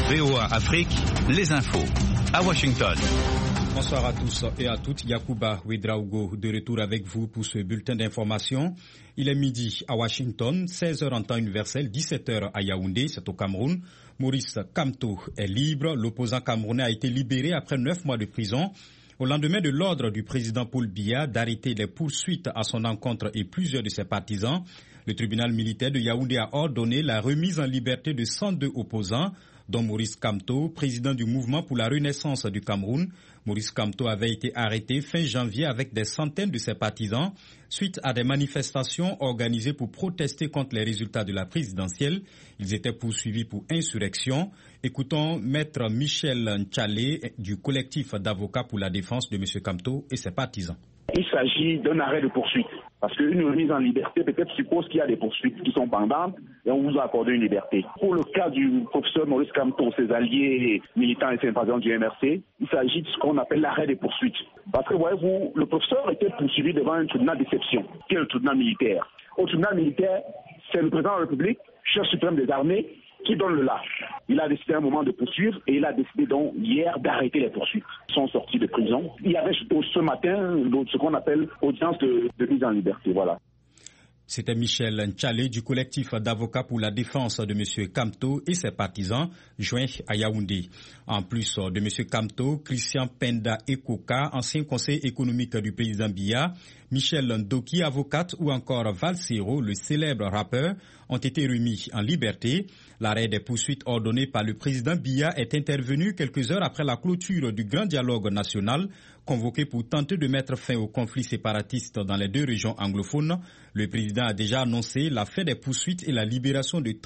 VOA Afrique, les infos. À Washington. Bonsoir à tous et à toutes. Yacouba Ouedraogo de retour avec vous pour ce bulletin d'information. Il est midi à Washington, 16h en temps universel, 17h à Yaoundé, c'est au Cameroun. Maurice Kamto est libre. L'opposant camerounais a été libéré après 9 mois de prison. Au lendemain de l'ordre du président Paul Biya d'arrêter les poursuites à son encontre et plusieurs de ses partisans, le tribunal militaire de Yaoundé a ordonné la remise en liberté de 102 opposants, dont Maurice Kamto, président du mouvement pour la renaissance du Cameroun. Maurice Kamto avait été arrêté fin janvier avec des centaines de ses partisans suite à des manifestations organisées pour protester contre les résultats de la présidentielle. Ils étaient poursuivis pour insurrection. Écoutons Maître Michel Ntchalé du collectif d'avocats pour la défense de M. Kamto et ses partisans. Il s'agit d'un arrêt de poursuite. Parce qu'une remise en liberté peut-être suppose qu'il y a des poursuites qui sont pendantes et on vous a accordé une liberté. Pour le cas du professeur Maurice Kamto, ses alliés militants et sympathisants du MRC, il s'agit de ce qu'on appelle l'arrêt des poursuites. Parce que voyez-vous, le professeur était poursuivi devant un tribunal d'exception, qui est le tribunal militaire. Au tribunal militaire, c'est le président de la République, chef suprême des armées, qui donne le lâche. Il a décidé à un moment de poursuivre et il a décidé donc hier d'arrêter les poursuites. Ils sont sortis de prison. Il y avait ce matin ce qu'on appelle audience de mise en liberté. Voilà. C'était Michel Ntchalé du collectif d'avocats pour la défense de M. Kamto et ses partisans joints à Yaoundé. En plus de M. Kamto, Christian Penda Ekoka, ancien conseiller économique du président Biya, Michel Ndoki, avocate, ou encore Valsero, le célèbre rappeur, ont été remis en liberté. L'arrêt des poursuites ordonné par le président Biya est intervenu quelques heures après la clôture du grand dialogue national convoqué pour tenter de mettre fin au conflit séparatiste dans les deux régions anglophones. Le président a déjà annoncé la fin des poursuites et la libération de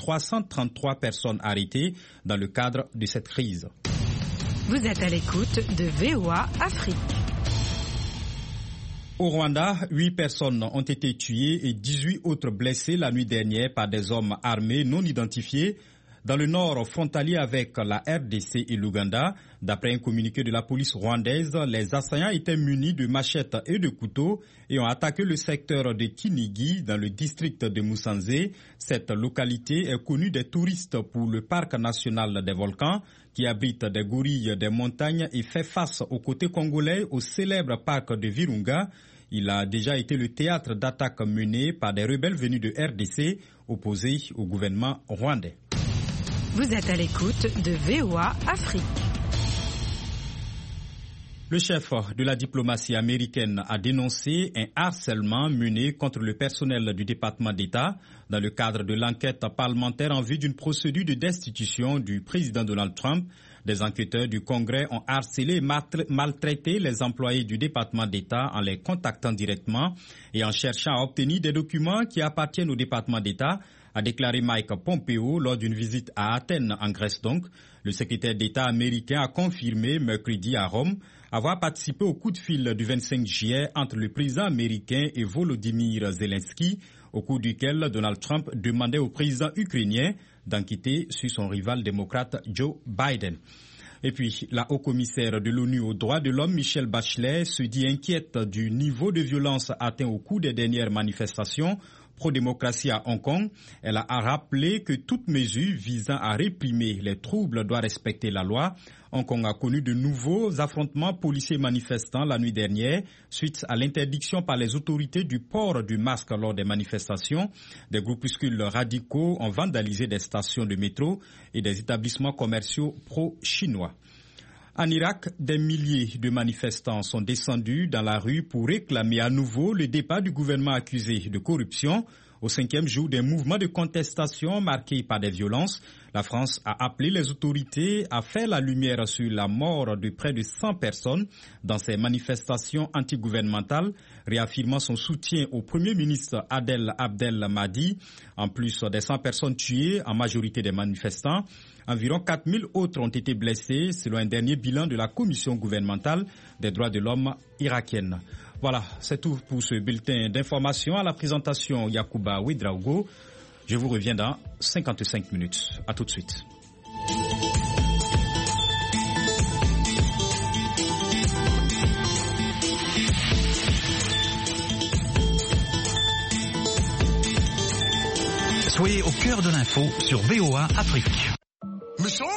333 personnes arrêtées dans le cadre de cette crise. Vous êtes à l'écoute de VOA Afrique. Au Rwanda, 8 personnes ont été tuées et 18 autres blessées la nuit dernière par des hommes armés non identifiés dans le nord frontalier avec la RDC et l'Ouganda. D'après un communiqué de la police rwandaise, les assaillants étaient munis de machettes et de couteaux et ont attaqué le secteur de Kinigi dans le district de Musanze. Cette localité est connue des touristes pour le parc national des volcans qui abrite des gorilles des montagnes et fait face aux côtés congolais au célèbre parc de Virunga. Il a déjà été le théâtre d'attaques menées par des rebelles venus de RDC opposés au gouvernement rwandais. Vous êtes à l'écoute de VOA Afrique. Le chef de la diplomatie américaine a dénoncé un harcèlement mené contre le personnel du département d'État dans le cadre de l'enquête parlementaire en vue d'une procédure de destitution du président Donald Trump. Des enquêteurs du Congrès ont harcelé et maltraité les employés du département d'État en les contactant directement et en cherchant à obtenir des documents qui appartiennent au département d'État, a déclaré Mike Pompeo lors d'une visite à Athènes, en Grèce donc. Le secrétaire d'État américain a confirmé mercredi à Rome avoir participé au coup de fil du 25 juillet entre le président américain et Volodymyr Zelensky, au cours duquel Donald Trump demandait au président ukrainien d'enquêter sur son rival démocrate Joe Biden. Et puis, la haut-commissaire de l'ONU aux droits de l'homme, Michelle Bachelet, se dit inquiète du niveau de violence atteint au cours des dernières manifestations pro-démocratie à Hong Kong. Elle a rappelé que toute mesure visant à réprimer les troubles doit respecter la loi. Hong Kong a connu de nouveaux affrontements policiers manifestants la nuit dernière suite à l'interdiction par les autorités du port du masque lors des manifestations. Des groupuscules radicaux ont vandalisé des stations de métro et des établissements commerciaux pro-chinois. En Irak, des milliers de manifestants sont descendus dans la rue pour réclamer à nouveau le départ du gouvernement accusé de corruption. Au 5e jour des mouvements de contestation marqués par des violences, la France a appelé les autorités à faire la lumière sur la mort de près de 100 personnes dans ces manifestations antigouvernementales, réaffirmant son soutien au Premier ministre Adel Abdel Mahdi. En plus des 100 personnes tuées, en majorité des manifestants, environ 4000 autres ont été blessés, selon un dernier bilan de la Commission gouvernementale des droits de l'homme irakienne. Voilà, c'est tout pour ce bulletin d'information. À la présentation, Yacouba Ouedraogo. Je vous reviens dans 55 minutes. À tout de suite. Soyez au cœur de l'info sur VOA Afrique.